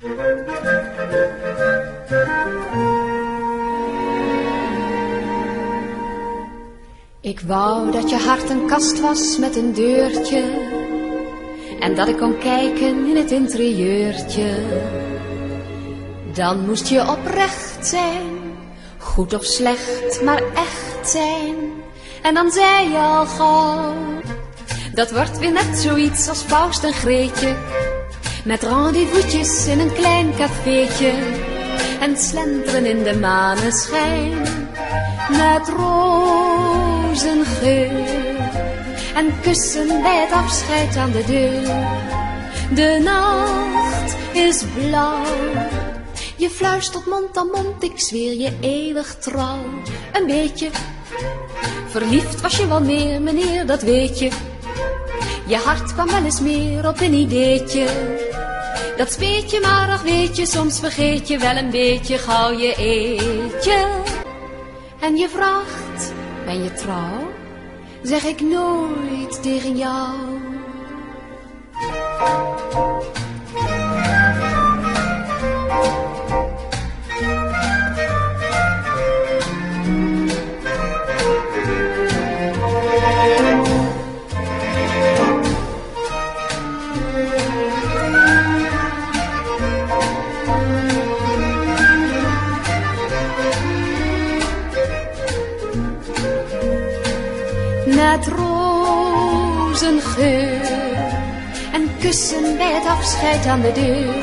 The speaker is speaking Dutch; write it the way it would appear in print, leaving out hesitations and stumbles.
Ik wou dat je hart een kast was met een deurtje en dat ik kon kijken in het interieurtje. Dan moest je oprecht zijn, goed of slecht, maar echt zijn. En dan zei je al gauw, dat wordt weer net zoiets als Faust en Greetje, met rendezvous'tjes in een klein cafeetje en slenteren in de maneschijn, met rozengeur en kussen bij het afscheid aan de deur. De nacht is blauw, je fluistert mond aan mond, ik zweer je eeuwig trouw. Een beetje verliefd was je wel meer, meneer, dat weet je. Je hart kwam wel eens meer op een ideetje. Dat speet je, maar ach weet je, soms vergeet je wel een beetje gauw je eetje. En je vraagt, ben je trouw? Zeg ik nooit tegen jou. Met rozengeur en kussen bij het afscheid aan de deur.